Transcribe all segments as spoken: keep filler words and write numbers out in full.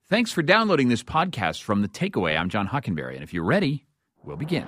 Thanks for downloading this podcast from The Takeaway. I'm John Hockenberry, and if you're ready, we'll begin.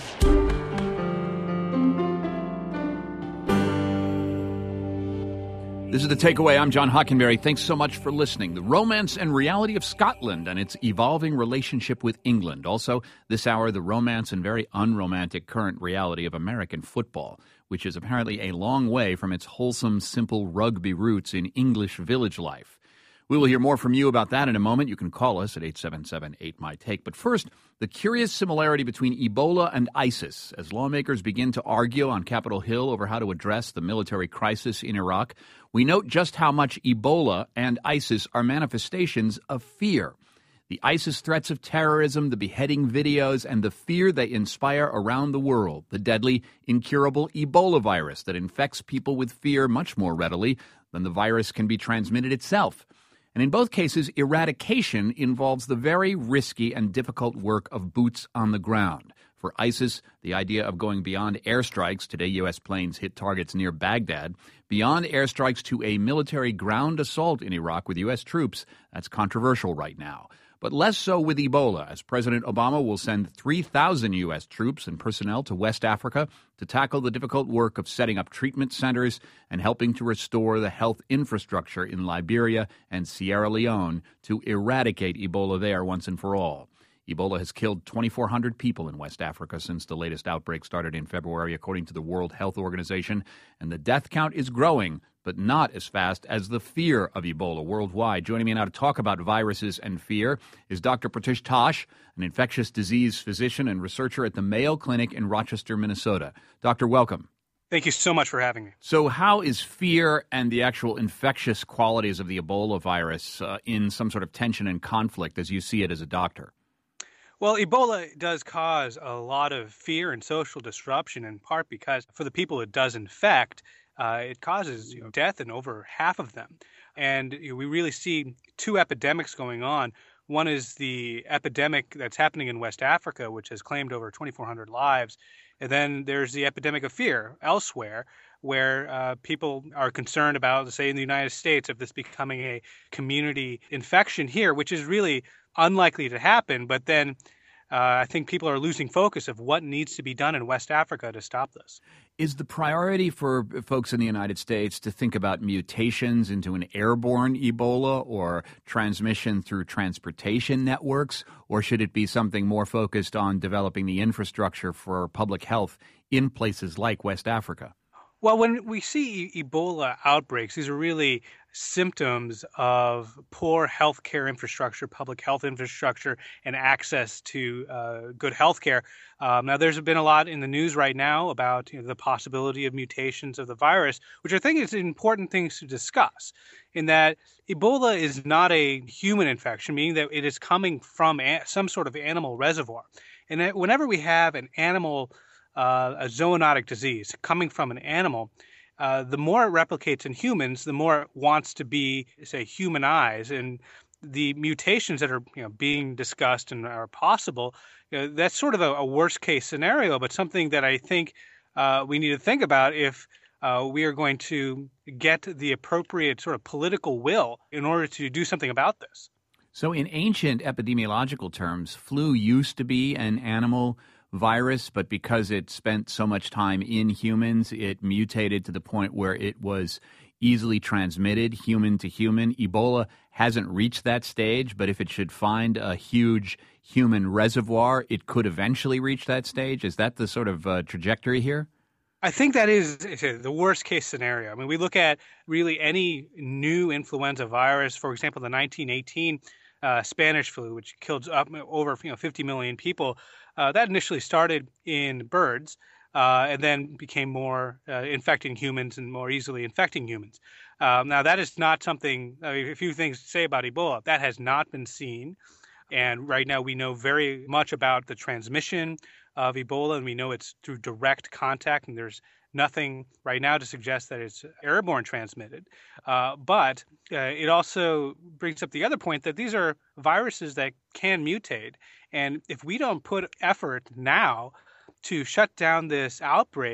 This is The Takeaway. I'm John Hockenberry. Thanks so much for listening. The romance and reality of Scotland and its evolving relationship with England. Also, this hour, the romance and very unromantic current reality of American football, which is apparently a long way from its wholesome, simple rugby roots in English village life. We will hear more from you about that in a moment. You can call us at eight seven seven, eight, M Y, TAKE. But first, the curious similarity between Ebola and ISIS. As lawmakers begin to argue on Capitol Hill over how to address the military crisis in Iraq, we note just how much Ebola and ISIS are manifestations of fear. The ISIS threats of terrorism, the beheading videos, and the fear they inspire around the world. The deadly, incurable Ebola virus that infects people with fear much more readily than the virus can be transmitted itself. And in both cases, eradication involves the very risky and difficult work of boots on the ground. For ISIS, the idea of going beyond airstrikes, today U S planes hit targets near Baghdad, beyond airstrikes to a military ground assault in Iraq with U S troops, that's controversial right now. But less so with Ebola, as President Obama will send three thousand U S troops and personnel to West Africa to tackle the difficult work of setting up treatment centers and helping to restore the health infrastructure in Liberia and Sierra Leone to eradicate Ebola there once and for all. Ebola has killed twenty-four hundred people in West Africa since the latest outbreak started in February, according to the World Health Organization, and the death count is growing, but not as fast as the fear of Ebola worldwide. Joining me now to talk about viruses and fear is Doctor Pratish Tosh, an infectious disease physician and researcher at the Mayo Clinic in Rochester, Minnesota. Doctor, welcome. Thank you so much for having me. So how is fear and the actual infectious qualities of the Ebola virus uh, in some sort of tension and conflict as you see it as a doctor? Well, Ebola does cause a lot of fear and social disruption, in part because for the people it does infect, uh, it causes you know, death in over half of them. And you know, we really see two epidemics going on. One is the epidemic that's happening in West Africa, which has claimed over twenty-four hundred lives. And then there's the epidemic of fear elsewhere, where uh, people are concerned about, say, in the United States, of this becoming a community infection here, which is really unlikely to happen. But then uh, I think people are losing focus of what needs to be done in West Africa to stop this. Is the priority for folks in the United States to think about mutations into an airborne Ebola or transmission through transportation networks, or should it be something more focused on developing the infrastructure for public health in places like West Africa? Well, when we see Ebola outbreaks, these are really symptoms of poor healthcare infrastructure, public health infrastructure, and access to uh, good healthcare. Um, now, there's been a lot in the news right now about you know, the possibility of mutations of the virus, which I think is important things to discuss, in that Ebola is not a human infection, meaning that it is coming from a- some sort of animal reservoir. And that whenever we have an animal Uh, a zoonotic disease coming from an animal, uh, the more it replicates in humans, the more it wants to be, say, humanized. And the mutations that are you know, being discussed and are possible, you know, that's sort of a, a worst case scenario, but something that I think uh, we need to think about if uh, we are going to get the appropriate sort of political will in order to do something about this. So in ancient epidemiological terms, flu used to be an animal virus, but because it spent so much time in humans, it mutated to the point where it was easily transmitted human to human. Ebola hasn't reached that stage, but if it should find a huge human reservoir, it could eventually reach that stage. Is that the sort of uh, trajectory here? I think that is the worst case scenario. I mean, we look at really any new influenza virus, for example, the nineteen eighteen uh, Spanish flu, which killed up over you know, fifty million people. Uh, that initially started in birds uh, and then became more uh, infecting humans and more easily infecting humans. Um, now, that is not something, uh, a few things to say about Ebola. That has not been seen. And right now we know very much about the transmission of Ebola, and we know it's through direct contact, and there's nothing right now to suggest that it's airborne transmitted. Uh, but uh, it also brings up the other point that these are viruses that can mutate. And if we don't put effort now to shut down this outbreak,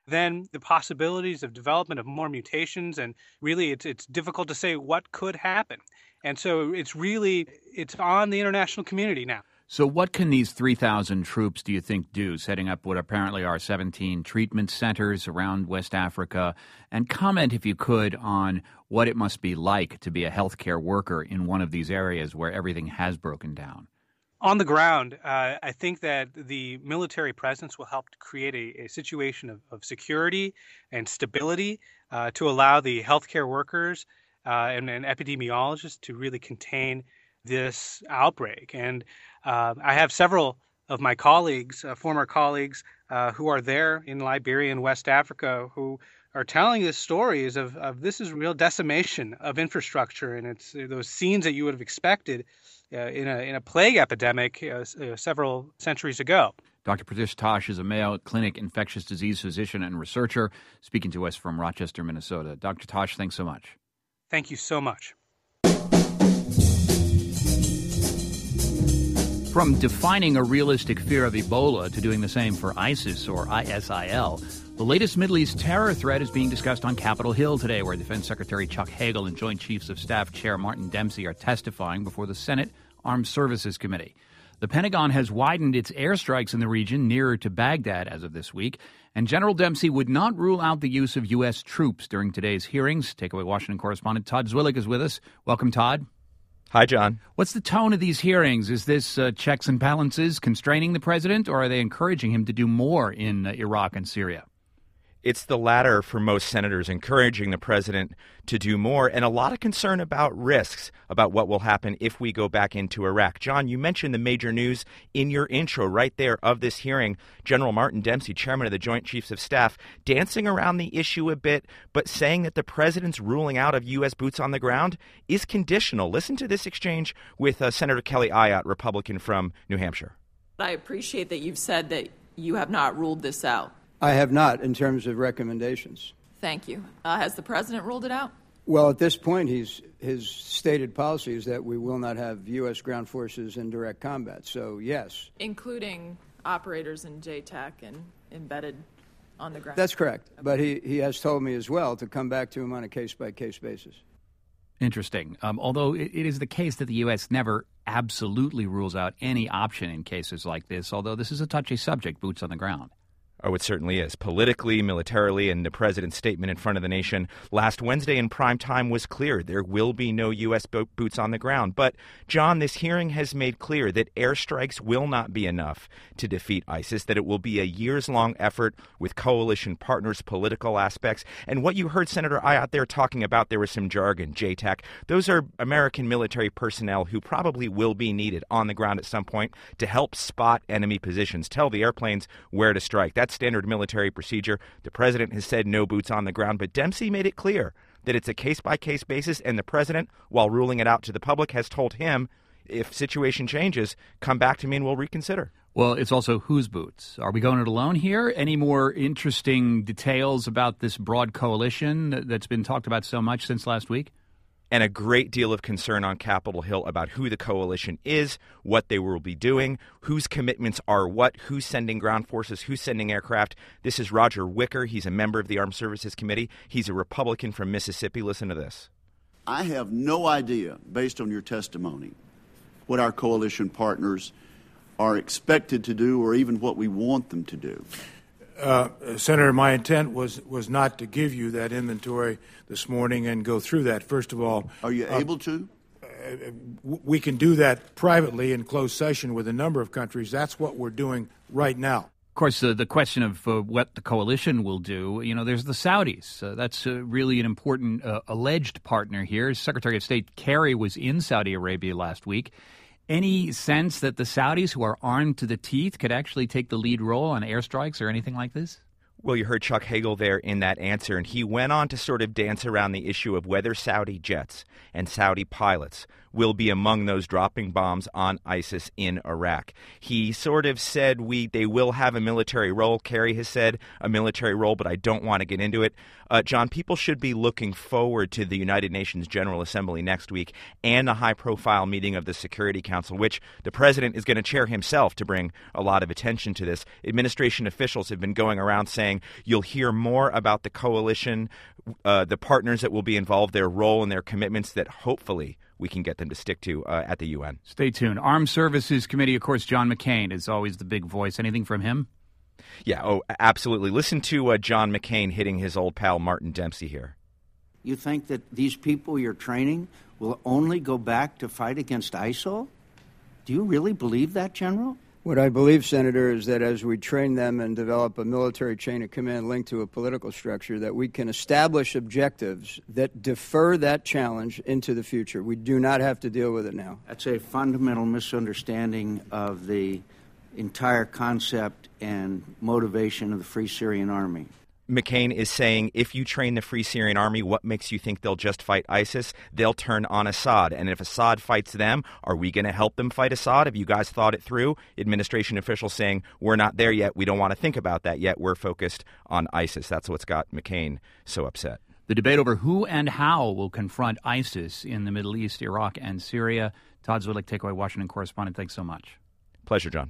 then the possibilities of development of more mutations, and really it's it's difficult to say what could happen. And so it's really it's on the international community now. So what can these three thousand troops, do you think, do, setting up what apparently are seventeen treatment centers around West Africa? And comment, if you could, on what it must be like to be a healthcare worker in one of these areas where everything has broken down. On the ground, uh, I think that the military presence will help to create a, a situation of, of security and stability uh, to allow the healthcare workers uh, and, and epidemiologists to really contain this outbreak. And uh, I have several of my colleagues, uh, former colleagues, uh, who are there in Liberia and West Africa, who are telling us stories of, of this is real decimation of infrastructure, and it's those scenes that you would have expected uh, in a in a plague epidemic uh, uh, several centuries ago. Doctor Pritish Tosh is a Mayo Clinic infectious disease physician and researcher, speaking to us from Rochester, Minnesota. Doctor Tosh, thanks so much. Thank you so much. From defining a realistic fear of Ebola to doing the same for ISIS or I S I L, the latest Middle East terror threat is being discussed on Capitol Hill today, where Defense Secretary Chuck Hagel and Joint Chiefs of Staff Chair Martin Dempsey are testifying before the Senate Armed Services Committee. The Pentagon has widened its airstrikes in the region nearer to Baghdad as of this week, and General Dempsey would not rule out the use of U S troops during today's hearings. Takeaway Washington correspondent Todd Zwillig is with us. Welcome, Todd. Hi, John. What's the tone of these hearings? Is this uh, checks and balances constraining the president, or are they encouraging him to do more in uh, Iraq and Syria? It's the latter for most senators, encouraging the president to do more, and a lot of concern about risks, about what will happen if we go back into Iraq. John, you mentioned the major news in your intro right there of this hearing. General Martin Dempsey, chairman of the Joint Chiefs of Staff, dancing around the issue a bit, but saying that the president's ruling out of U S boots on the ground is conditional. Listen to this exchange with uh, Senator Kelly Ayotte, Republican from New Hampshire. I appreciate that you've said that you have not ruled this out. I have not, in terms of recommendations. Thank you. Uh, has the president ruled it out? Well, at this point, he's, his stated policy is that we will not have U S ground forces in direct combat. So, yes. Including operators in J TAC and embedded on the ground? That's correct. Okay. But he, he has told me as well to come back to him on a case-by-case basis. Interesting. Um, although it, it is the case that the U S never absolutely rules out any option in cases like this, although this is a touchy subject, boots on the ground. Oh, it certainly is. Politically, militarily, and the president's statement in front of the nation last Wednesday in prime time was clear. There will be no U S bo- boots on the ground. But, John, this hearing has made clear that airstrikes will not be enough to defeat ISIS, that it will be a years-long effort with coalition partners, political aspects. And what you heard Senator Ayotte there talking about, there was some jargon, J TAC. Those are American military personnel who probably will be needed on the ground at some point to help spot enemy positions, tell the airplanes where to strike. That's standard military procedure. The president has said no boots on the ground, but Dempsey made it clear that it's a case-by-case basis, and the president, while ruling it out to the public, has told him, if situation changes, come back to me and we'll reconsider. Well, it's also whose boots? Are we going it alone here? Any more interesting details about this broad coalition that's been talked about so much since last week? And a great deal of concern on Capitol Hill about who the coalition is, what they will be doing, whose commitments are what, who's sending ground forces, who's sending aircraft. This is Roger Wicker. He's a member of the Armed Services Committee. He's a Republican from Mississippi. Listen to this. I have no idea, based on your testimony, what our coalition partners are expected to do or even what we want them to do. Uh, Senator, my intent was, was not to give you that inventory this morning and go through that. First of all, are you uh, able to? Uh, we can do that privately in closed session with a number of countries. That's what we're doing right now. Of course, uh, the question of uh, what the coalition will do, you know, there's the Saudis. Uh, that's uh, really an important uh, alleged partner here. Secretary of State Kerry was in Saudi Arabia last week. Any sense that the Saudis, who are armed to the teeth, could actually take the lead role on airstrikes or anything like this? Well, you heard Chuck Hagel there in that answer, and he went on to sort of dance around the issue of whether Saudi jets and Saudi pilots will be among those dropping bombs on ISIS in Iraq. He sort of said we they will have a military role. Kerry has said a military role, but I don't want to get into it. Uh, John, people should be looking forward to the United Nations General Assembly next week and a high-profile meeting of the Security Council, which the president is going to chair himself to bring a lot of attention to this. Administration officials have been going around saying you'll hear more about the coalition, uh, the partners that will be involved, their role and their commitments that hopefully we can get them to stick to uh, at the U N. Stay tuned. Armed Services Committee, of course, John McCain is always the big voice. Anything from him? Yeah, oh, absolutely. Listen to uh, John McCain hitting his old pal Martin Dempsey here. You think that these people you're training will only go back to fight against ISIL? Do you really believe that, General? What I believe, Senator, is that as we train them and develop a military chain of command linked to a political structure, that we can establish objectives that defer that challenge into the future. We do not have to deal with it now. That's a fundamental misunderstanding of the entire concept and motivation of the Free Syrian Army. McCain is saying if you train the Free Syrian Army, what makes you think they'll just fight ISIS? They'll turn on Assad. And if Assad fights them, are we going to help them fight Assad? Have you guys thought it through? Administration officials saying we're not there yet. We don't want to think about that yet. We're focused on ISIS. That's what's got McCain so upset. The debate over who and how will confront ISIS in the Middle East, Iraq, and Syria. Todd Zwillich, Takeaway Washington correspondent. Thanks so much. Pleasure, John.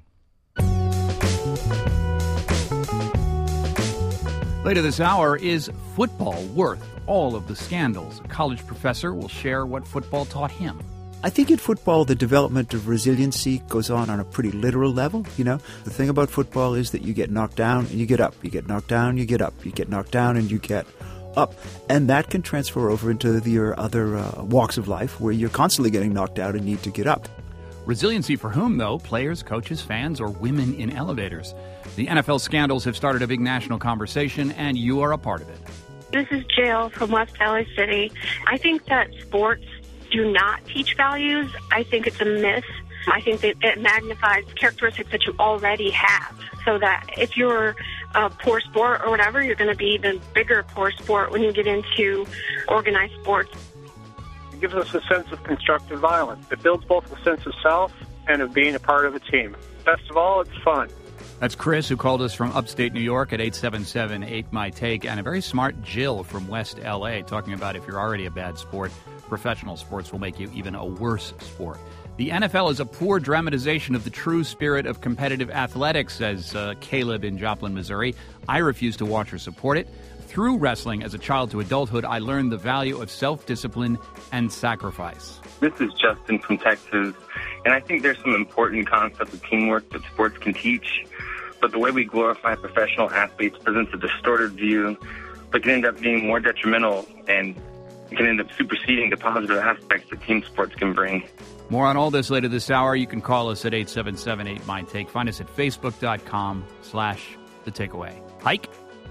Later this hour, is football worth all of the scandals? A college professor will share what football taught him. I think in football, the development of resiliency goes on on a pretty literal level, you know. The thing about football is that you get knocked down and you get up. You get knocked down, you get up. You get knocked down and you get up. And that can transfer over into the, your other uh, walks of life where you're constantly getting knocked out and need to get up. Resiliency for whom, though? Players, coaches, fans, or women in elevators? The N F L scandals have started a big national conversation, and you are a part of it. This is Jill from West L A City. I think that sports do not teach values. I think it's a myth. I think that it magnifies characteristics that you already have, so that if you're a poor sport or whatever, you're going to be the bigger poor sport when you get into organized sports. It gives us a sense of constructive violence. It builds both a sense of self and of being a part of a team. Best of all, it's fun. That's Chris, who called us from upstate New York at eight seven seven eight my take, and a very smart Jill from West L A talking about if you're already a bad sport, professional sports will make you even a worse sport. The N F L is a poor dramatization of the true spirit of competitive athletics, says uh, Caleb in Joplin, Missouri. I refuse to watch or support it. Through wrestling as a child to adulthood, I learned the value of self-discipline and sacrifice. This is Justin from Texas, and I think there's some important concepts of teamwork that sports can teach, but the way we glorify professional athletes presents a distorted view that can end up being more detrimental and can end up superseding the positive aspects that team sports can bring. More on all this later this hour. You can call us at eight seven seven eight my take. Find us at facebook.com slash the takeaway. Hike.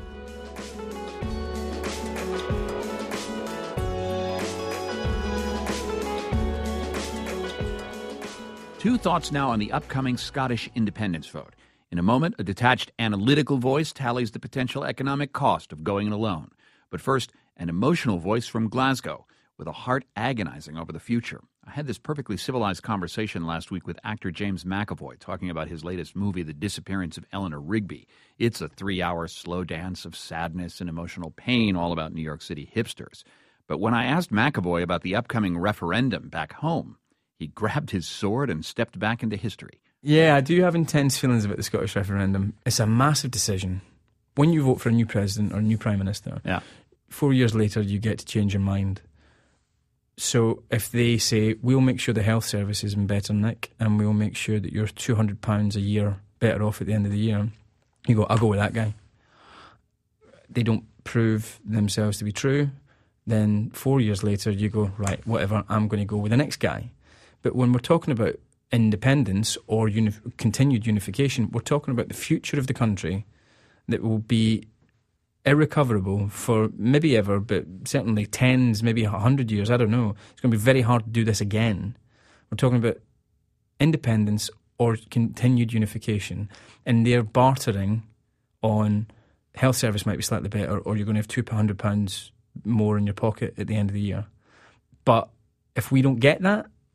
Two thoughts now on the upcoming Scottish independence vote. In a moment, a detached analytical voice tallies the potential economic cost of going it alone. But first, an emotional voice from Glasgow, with a heart agonizing over the future. I had this perfectly civilized conversation last week with actor James McAvoy, talking about his latest movie, The Disappearance of Eleanor Rigby. It's a three-hour slow dance of sadness and emotional pain, all about New York City hipsters. But when I asked McAvoy about the upcoming referendum back home, he grabbed his sword and stepped back into history. Yeah, I do have intense feelings about the Scottish referendum. It's a massive decision. When you vote for a new president or a new prime minister, yeah. four years later you get to change your mind. So if they say, we'll make sure the health service is in better nick and we'll make sure that you're two hundred pounds a year better off at the end of the year, you go, I'll go with that guy. They don't prove themselves to be true. Then four years later you go, right, whatever, I'm going to go with the next guy. But when we're talking about independence or uni- continued unification, we're talking about the future of the country that will be irrecoverable for maybe ever, but certainly tens, maybe a hundred years, I don't know. It's going to be very hard to do this again. We're talking about independence or continued unification, and they're bartering on health service might be slightly better, or you're going to have two hundred pounds more in your pocket at the end of the year. But if we don't get that,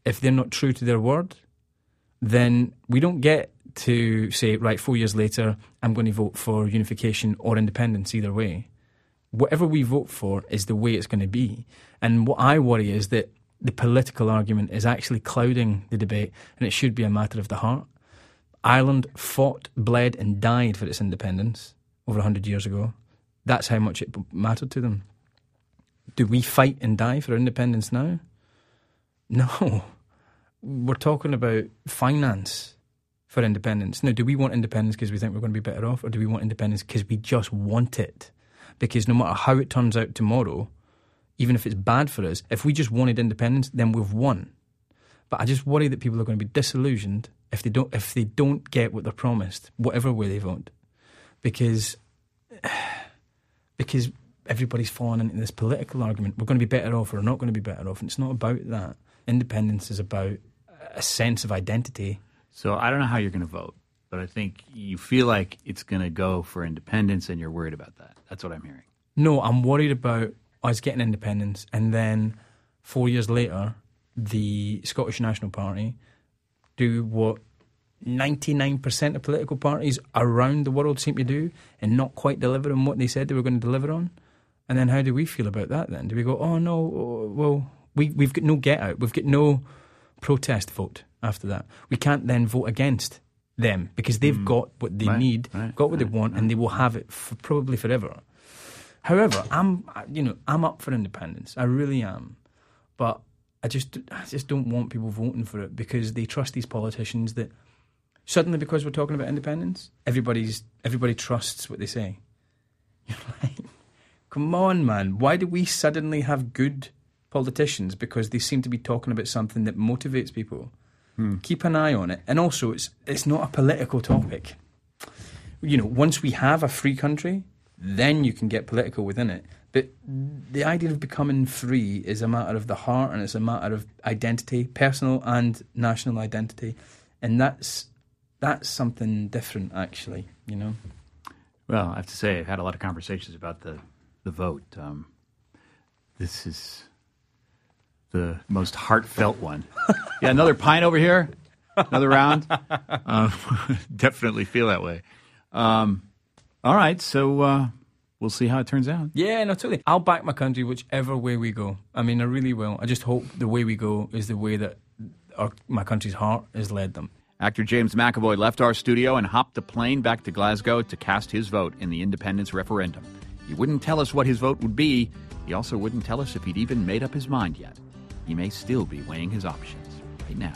if they're not true to their word, then we don't get to say, right, four years later, I'm going to vote for unification or independence either way. Whatever we vote for is the way it's going to be. And what I worry is that the political argument is actually clouding the debate, and it should be a matter of the heart. Ireland fought, bled and died for its independence over one hundred years ago. That's how much it mattered to them. Do we fight and die for independence now? No. We're talking about finance for independence. Now, do we want independence because we think we're going to be better off, or do we want independence because we just want it? Because no matter how it turns out tomorrow, even if it's bad for us, if we just wanted independence, then we've won. But I just worry that people are going to be disillusioned if they don't if they don't get what they're promised, whatever way they vote, because because everybody's fallen into this political argument. We're going to be better off or not going to be better off, and it's not about that. Independence is about a sense of identity. So I don't know how you're going to vote, but I think you feel like it's going to go for independence, and you're worried about that. That's what I'm hearing. No, I'm worried about us getting independence, and then four years later, the Scottish National Party do what ninety-nine percent of political parties around the world seem to do, and not quite deliver on what they said they were going to deliver on. And then how do we feel about that then? Do we go, oh no, well, we, we've got no get out, we've got no protest vote after that. We can't then vote against them because they've mm. got what they right, need, right, got what right, they want, right. and they will have it for probably forever. However, I'm, you know, I'm up for independence. I really am, but I just, I just don't want people voting for it because they trust these politicians that suddenly, because we're talking about independence, everybody's, everybody trusts what they say. You're like, come on, man! Why do we suddenly have good politicians? Because they seem to be talking about something that motivates people. Hmm. Keep an eye on it, and also, it's it's not a political topic. You know, once we have a free country, then you can get political within it. But the idea of becoming free is a matter of the heart, and it's a matter of identity, personal and national identity, and that's that's something different, actually. You know. Well, I have to say, I've had a lot of conversations about the the vote. Um, this is the most heartfelt one. Yeah, another pint over here, another round. Uh, definitely feel that way. Um, all right, so uh, we'll see how it turns out. Yeah, no, totally. I'll back my country whichever way we go. I mean, I really will. I just hope the way we go is the way that our, my country's heart has led them. Actor James McAvoy left our studio and hopped a plane back to Glasgow to cast his vote in the independence referendum. He wouldn't tell us what his vote would be. He also wouldn't tell us if he'd even made up his mind yet. He may still be weighing his options right now.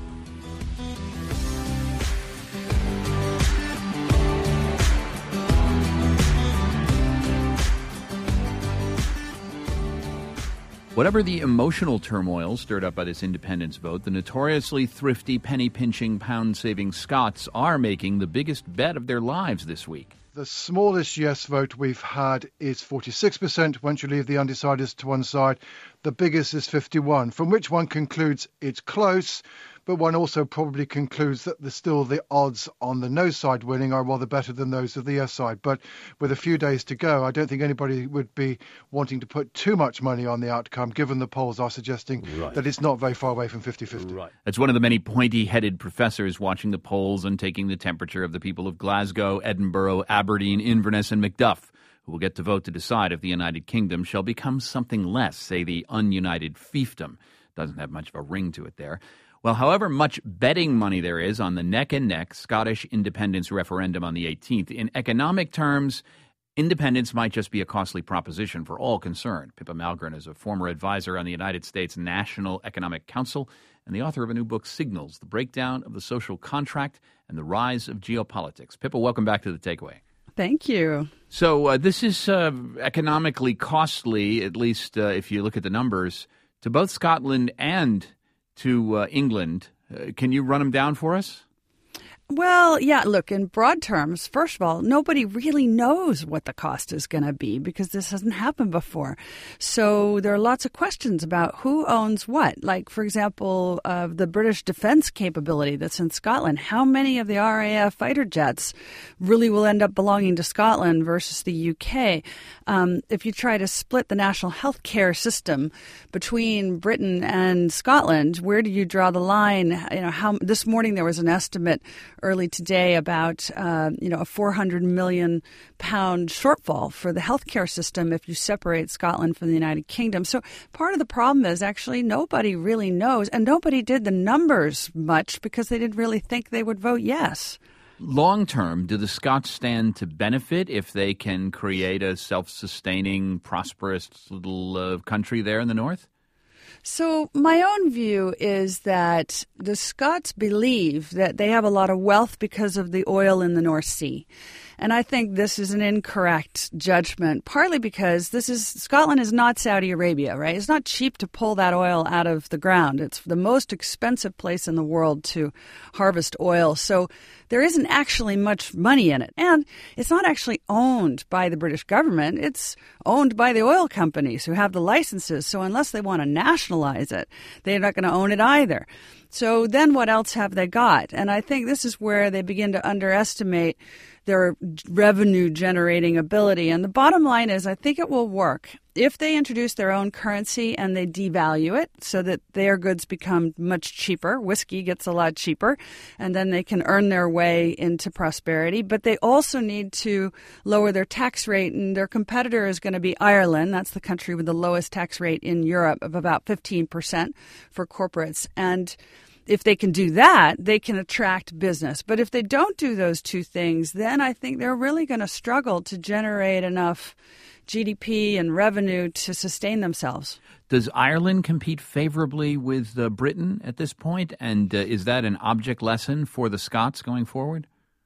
Whatever the emotional turmoil stirred up by this independence vote, the notoriously thrifty, penny-pinching, pound-saving Scots are making the biggest bet of their lives this week. The smallest yes vote we've had is forty-six percent once you leave the undecideds to one side. The biggest is fifty-one, from which one concludes it's close, but one also probably concludes that the, still the odds on the no side winning are rather better than those of the yes side. But with a few days to go, I don't think anybody would be wanting to put too much money on the outcome, given the polls are suggesting right. that it's not very far away from fifty-fifty. Right. It's one of the many pointy-headed professors watching the polls and taking the temperature of the people of Glasgow, Edinburgh, Aberdeen, Inverness, and Macduff, who will get to vote to decide if the United Kingdom shall become something less, say the ununited fiefdom. Doesn't have much of a ring to it there. Well, however much betting money there is on the neck-and-neck Scottish independence referendum on the eighteenth, in economic terms, independence might just be a costly proposition for all concerned. Pippa Malgren is a former advisor on the United States National Economic Council and the author of a new book, Signals, The Breakdown of the Social Contract and the Rise of Geopolitics. Pippa, welcome back to The Takeaway. Thank you. So uh, this is uh, economically costly, at least uh, if you look at the numbers, to both Scotland and to uh, England. Uh, can you run them down for us? Well, yeah, look, in broad terms, first of all, nobody really knows what the cost is going to be because this hasn't happened before. So there are lots of questions about who owns what. Like, for example, uh, the British defense capability that's in Scotland. How many of the R A F fighter jets really will end up belonging to Scotland versus the U K? Um, if you try to split the national health care system between Britain and Scotland, where do you draw the line? You know, how this morning there was an estimate early today about, uh, you know, a four hundred million pound shortfall for the healthcare system if you separate Scotland from the United Kingdom. So part of the problem is actually nobody really knows, and nobody did the numbers much because they didn't really think they would vote yes. Long term, do the Scots stand to benefit if they can create a self-sustaining, prosperous little uh, country there in the north? So my own view is that the Scots believe that they have a lot of wealth because of the oil in the North Sea. And I think this is an incorrect judgment, partly because this is Scotland is not Saudi Arabia, right? It's not cheap to pull that oil out of the ground. It's the most expensive place in the world to harvest oil. So there isn't actually much money in it. And it's not actually owned by the British government. It's owned by the oil companies who have the licenses. So unless they want to nationalize it, they're not going to own it either. So then what else have they got? And I think this is where they begin to underestimate their revenue-generating ability. And the bottom line is I think it will work if they introduce their own currency and they devalue it so that their goods become much cheaper. Whiskey gets a lot cheaper, and then they can earn their way into prosperity. But they also need to lower their tax rate, and their competitor is going to be Ireland. That's the country with the lowest tax rate in Europe of about fifteen percent for corporates. And if they can do that, they can attract business. But if they don't do those two things, then I think they're really going to struggle to generate enough G D P and revenue to sustain themselves. Does Ireland compete favorably with uh, Britain at this point? And uh, is that an object lesson for the Scots going forward?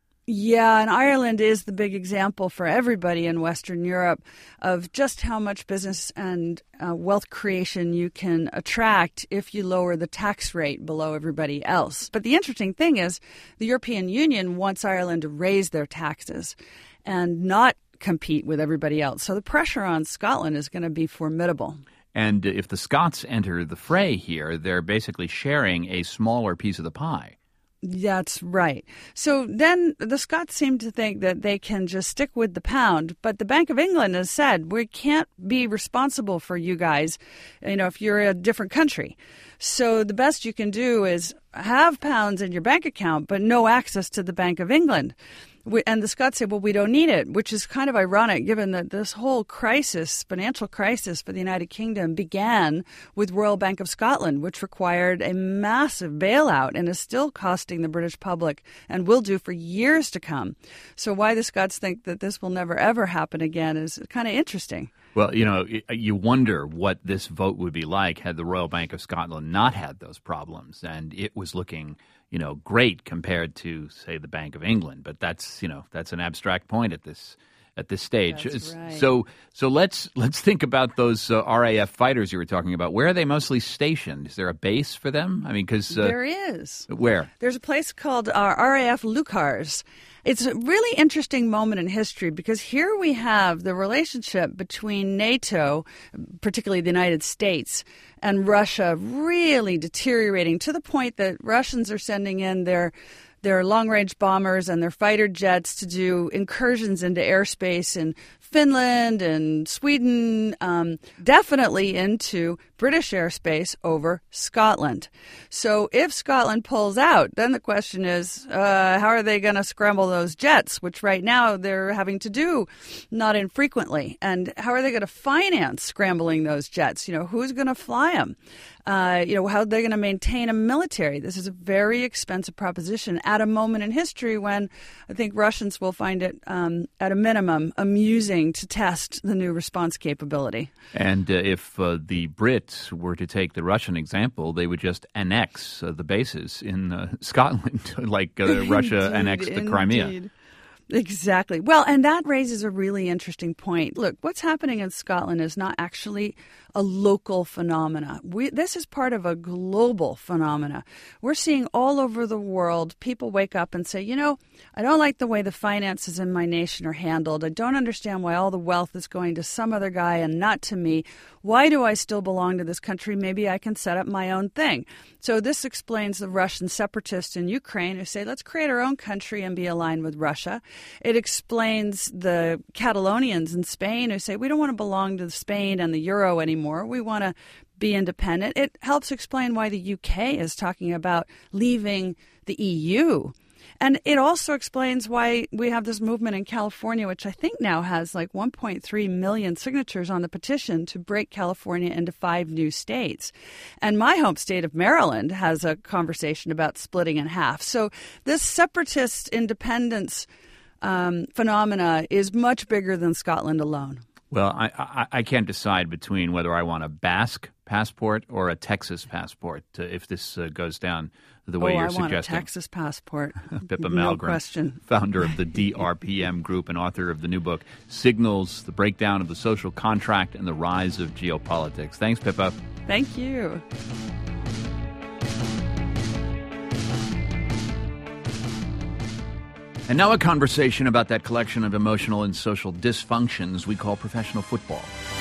Yeah, and Ireland is the big example for everybody in Western Europe of just how much business and uh, wealth creation you can attract if you lower the tax rate below everybody else. But the interesting thing is the European Union wants Ireland to raise their taxes and not compete with everybody else. So the pressure on Scotland is going to be formidable. And if the Scots enter the fray here, they're basically sharing a smaller piece of the pie. That's right. So then the Scots seem to think that they can just stick with the pound. But the Bank of England has said, we can't be responsible for you guys, you know, if you're a different country. So the best you can do is have pounds in your bank account, but no access to the Bank of England. And the Scots say, well, we don't need it, which is kind of ironic given that this whole crisis, financial crisis for the United Kingdom began with Royal Bank of Scotland, which required a massive bailout and is still costing the British public and will do for years to come. So why the Scots think that this will never, ever happen again is kind of interesting. Well, you know, you wonder what this vote would be like had the Royal Bank of Scotland not had those problems. And it was looking, you know, great compared to, say, the Bank of England. But that's, you know, that's an abstract point at this at this stage. That's right. So so let's let's think about those uh, R A F fighters you were talking about. Where are they mostly stationed? Is there a base for them? I mean, because uh, there is. Where? There's a place called uh, R A F Lukars. It's a really interesting moment in history because here we have the relationship between NATO, particularly the United States, and Russia really deteriorating to the point that Russians are sending in their their long-range bombers and their fighter jets to do incursions into airspace in Finland and Sweden, um, definitely into British airspace over Scotland. So if Scotland pulls out, then the question is, uh, how are they going to scramble those jets, which right now they're having to do not infrequently? And how are they going to finance scrambling those jets? You know, who's going to fly them? Uh, you know, how are they going to maintain a military? This is a very expensive proposition at a moment in history when I think Russians will find it, um, at a minimum, amusing to test the new response capability. And uh, if uh, the Brits were to take the Russian example, they would just annex uh, the bases in uh, Scotland, like uh, Russia Indeed, annexed the Crimea. Indeed. Exactly. Well, and that raises a really interesting point. Look, what's happening in Scotland is not actually a local phenomena. We, this is part of a global phenomena. We're seeing all over the world people wake up and say, you know, I don't like the way the finances in my nation are handled. I don't understand why all the wealth is going to some other guy and not to me. Why do I still belong to this country? Maybe I can set up my own thing. So this explains the Russian separatists in Ukraine who say, let's create our own country and be aligned with Russia. It explains the Catalonians in Spain who say, we don't want to belong to Spain and the euro anymore. We want to be independent. It helps explain why the U K is talking about leaving the E U. And it also explains why we have this movement in California, which I think now has like one point three million signatures on the petition to break California into five new states. And my home state of Maryland has a conversation about splitting in half. So this separatist independence um, phenomena is much bigger than Scotland alone. Well, I, I, I can't decide between whether I want a Basque passport or a Texas passport uh, if this uh, goes down the way oh, you're I suggesting. Want a Texas passport. Pippa No Malmgren, question. founder of the D R P M Group and author of the new book, Signals, the Breakdown of the Social Contract and the Rise of Geopolitics. Thanks, Pippa. Thank you. And now a conversation about that collection of emotional and social dysfunctions we call professional football.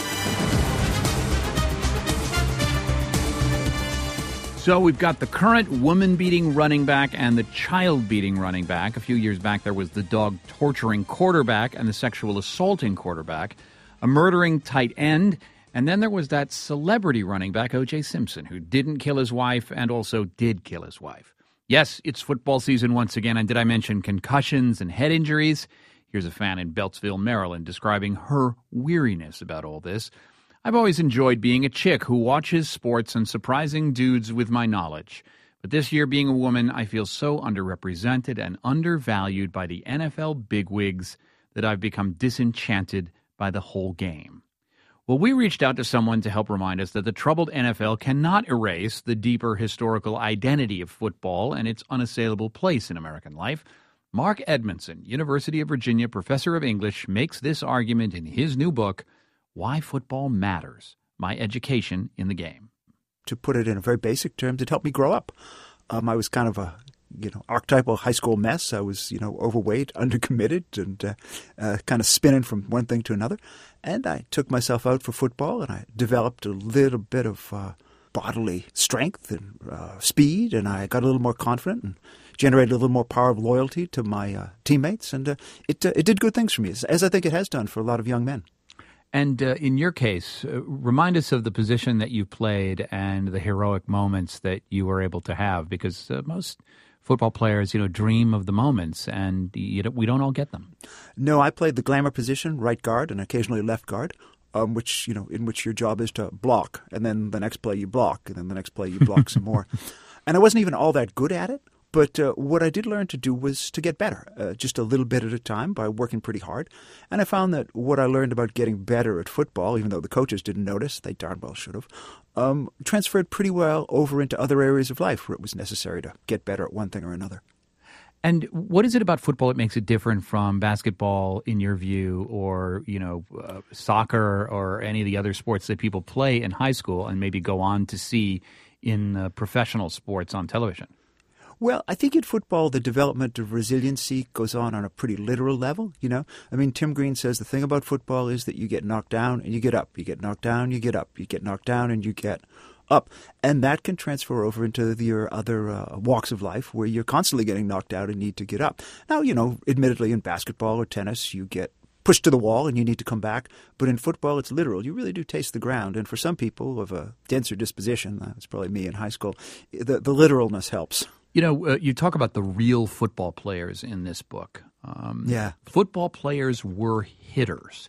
So we've got the current woman-beating running back and the child-beating running back. A few years back, there was the dog-torturing quarterback and the sexual-assaulting quarterback, a murdering tight end, and then there was that celebrity running back, O J Simpson, who didn't kill his wife and also did kill his wife. Yes, it's football season once again, and did I mention concussions and head injuries? Here's a fan in Beltsville, Maryland, describing her weariness about all this. I've always enjoyed being a chick who watches sports and surprising dudes with my knowledge. But this year, being a woman, I feel so underrepresented and undervalued by the N F L bigwigs that I've become disenchanted by the whole game. Well, we reached out to someone to help remind us that the troubled N F L cannot erase the deeper historical identity of football and its unassailable place in American life. Mark Edmondson, University of Virginia professor of English, makes this argument in his new book, Why Football Matters, My Education in the Game. To put it in a very basic terms, it helped me grow up. Um, I was kind of a you know, archetypal high school mess. I was, you know, overweight, undercommitted, and uh, uh, kind of spinning from one thing to another. And I took myself out for football, and I developed a little bit of uh, bodily strength and uh, speed, and I got a little more confident and generated a little more power of loyalty to my uh, teammates. And uh, it, uh, it did good things for me, as, as I think it has done for a lot of young men. And uh, in your case, uh, remind us of the position that you played and the heroic moments that you were able to have, because uh, most football players, you know, dream of the moments, and you don't, we don't all get them. No, I played the glamour position, right guard, and occasionally left guard, um, which you know, in which your job is to block, and then the next play you block, and then the next play you block some more. And I wasn't even all that good at it. But uh, what I did learn to do was to get better, uh, just a little bit at a time by working pretty hard. And I found that what I learned about getting better at football, even though the coaches didn't notice, they darn well should have, um, transferred pretty well over into other areas of life where it was necessary to get better at one thing or another. And what is it about football that makes it different from basketball, in your view, or, you know, uh, soccer or any of the other sports that people play in high school and maybe go on to see in uh, professional sports on television? Well, I think in football, the development of resiliency goes on on a pretty literal level, you know. I mean, Tim Green says the thing about football is that you get knocked down and you get up. You get knocked down, you get up. You get knocked down and you get up. And that can transfer over into your other uh, walks of life where you're constantly getting knocked out and need to get up. Now, you know, admittedly in basketball or tennis, you get pushed to the wall and you need to come back. But in football, it's literal. You really do taste the ground. And for some people of a denser disposition, that's probably me in high school, the, the literalness helps. You know, uh, you talk about the real football players in this book. Um, yeah. Football players were hitters.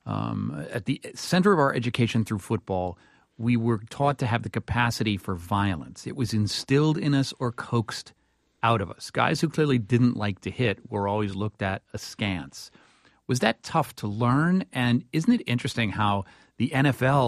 Um, at the center of our education through football, we were taught to have the capacity for violence. It was instilled in us or coaxed out of us. Guys who clearly didn't like to hit were always looked at askance. Was that tough to learn? And isn't it interesting how the N F L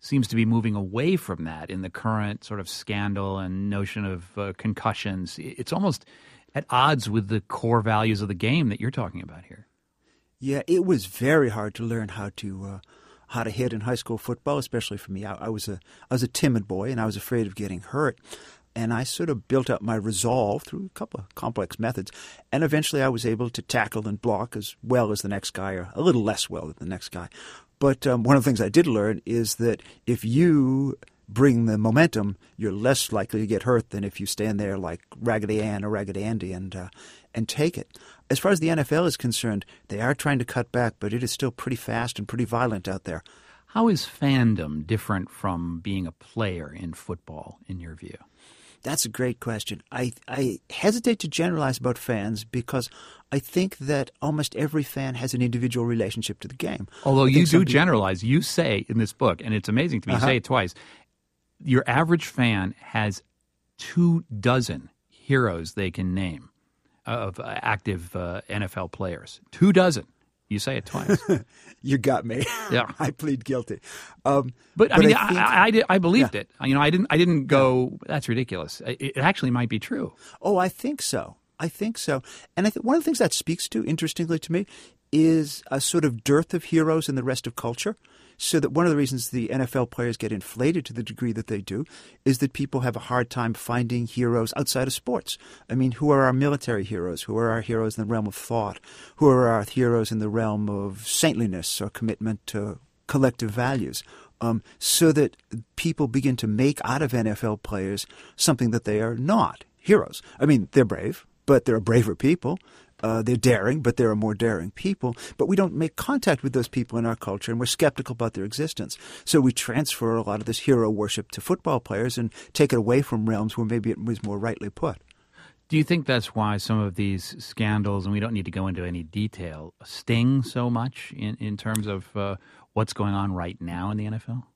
seems to be moving away from that in the current sort of scandal and notion of uh, concussions. It's almost at odds with the core values of the game that you're talking about here. Yeah, it was very hard to learn how to uh, how to hit in high school football, especially for me. I, I was a I was a timid boy, and I was afraid of getting hurt. And I sort of built up my resolve through a couple of complex methods. And eventually I was able to tackle and block as well as the next guy, or a little less well than the next guy. But um, one of the things I did learn is that if you bring the momentum, you're less likely to get hurt than if you stand there like Raggedy Ann or Raggedy Andy and uh, and take it. As far as the N F L is concerned, they are trying to cut back, but it is still pretty fast and pretty violent out there. How is fandom different from being a player in football, in your view? That's a great question. I, I hesitate to generalize about fans because I think that almost every fan has an individual relationship to the game. Although you do people... generalize. You say in this book, and it's amazing to me, uh-huh. you say it twice, your average fan has two dozen heroes they can name of active uh, N F L players. Two dozen. You say it twice. You got me. Yeah, I plead guilty. Um, but, I but mean, I, think, I, I, I believed yeah. it. You know, I didn't. I didn't go. That's ridiculous. It, it actually might be true. Oh, I think so. I think so. And I think one of the things that speaks to, interestingly to me, is a sort of dearth of heroes in the rest of culture. So that one of the reasons the N F L players get inflated to the degree that they do is that people have a hard time finding heroes outside of sports. I mean, who are our military heroes? Who are our heroes in the realm of thought? Who are our heroes in the realm of saintliness or commitment to collective values? Um, so that people begin to make out of N F L players something that they are not, heroes. I mean, they're brave, but they're braver people. Uh, they're daring, but they're more daring people. But we don't make contact with those people in our culture, and we're skeptical about their existence. So we transfer a lot of this hero worship to football players and take it away from realms where maybe it was more rightly put. Do you think that's why some of these scandals, and we don't need to go into any detail, sting so much in, in terms of uh, what's going on right now in the N F L?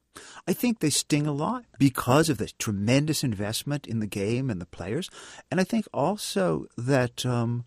I think they sting a lot because of the tremendous investment in the game and the players. And I think also that um,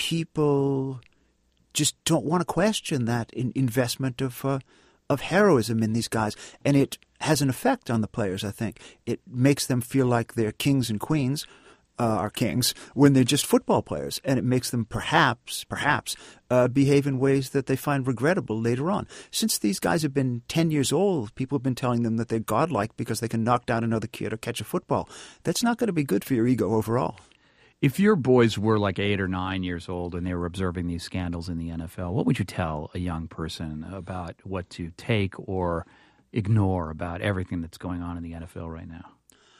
people just don't want to question that in investment of uh, of heroism in these guys. And it has an effect on the players, I think. It makes them feel like they're kings and queens, uh, are kings, when they're just football players. And it makes them perhaps, perhaps, uh, behave in ways that they find regrettable later on. Since these guys have been ten years old, people have been telling them that they're godlike because they can knock down another kid or catch a football. That's not going to be good for your ego overall. If your boys were like eight or nine years old and they were observing these scandals in the N F L, what would you tell a young person about what to take or ignore about everything that's going on in the N F L right now?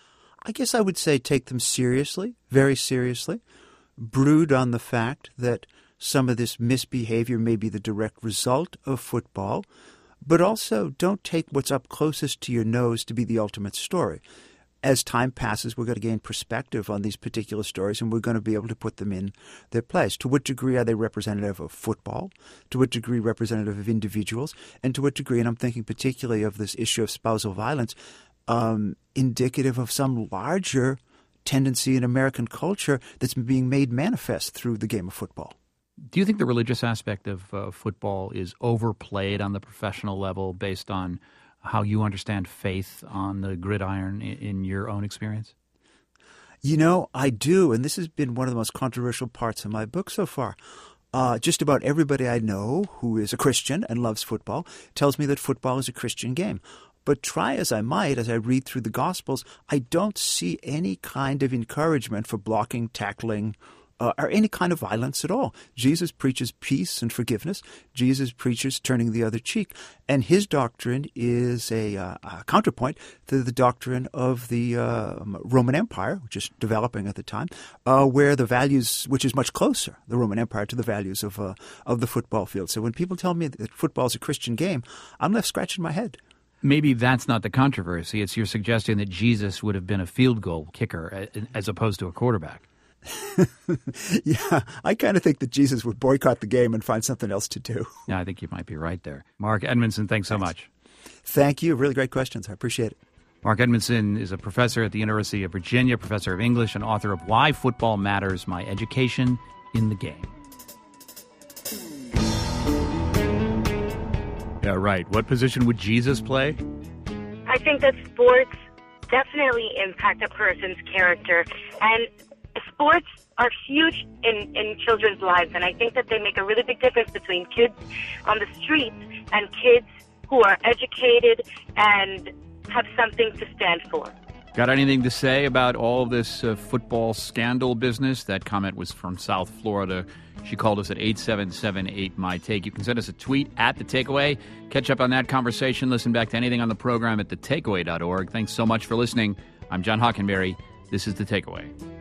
I guess I would say take them seriously, very seriously. Brood on the fact that some of this misbehavior may be the direct result of football, but also don't take what's up closest to your nose to be the ultimate story. As time passes, we're going to gain perspective on these particular stories, and we're going to be able to put them in their place. To what degree are they representative of football? To what degree representative of individuals? And to what degree, and I'm thinking particularly of this issue of spousal violence, um, indicative of some larger tendency in American culture that's being made manifest through the game of football. Do you think the religious aspect of uh, football is overplayed on the professional level based on how you understand faith on the gridiron in, in your own experience? You know, I do, and this has been one of the most controversial parts of my book so far. Uh, just about everybody I know who is a Christian and loves football tells me that football is a Christian game. But try as I might, as I read through the Gospels, I don't see any kind of encouragement for blocking, tackling, Uh, or any kind of violence at all. Jesus preaches peace and forgiveness. Jesus preaches turning the other cheek. And his doctrine is a, uh, a counterpoint to the doctrine of the uh, Roman Empire, which is developing at the time, uh, where the values, which is much closer, the Roman Empire, to the values of uh, of the football field. So when people tell me that football is a Christian game, I'm left scratching my head. Maybe that's not the controversy. It's you're suggesting that Jesus would have been a field goal kicker as opposed to a quarterback. Yeah, I kind of think that Jesus would boycott the game and find something else to do. Yeah, I think you might be right there. Mark Edmondson, thanks so much. Thank you. Really great questions. I appreciate it. Mark Edmondson is a professor at the University of Virginia, professor of English, and author of Why Football Matters, My Education in the Game. Yeah, right. What position would Jesus play? I think that sports definitely impact a person's character, and sports are huge in, in children's lives, and I think that they make a really big difference between kids on the streets and kids who are educated and have something to stand for. Got anything to say about all of this uh, football scandal business? That comment was from South Florida. She called us at eight seven seven eight, my take. You can send us a tweet at The Takeaway. Catch up on that conversation. Listen back to anything on the program at the takeaway dot org. Thanks so much for listening. I'm John Hockenberry. This is The Takeaway.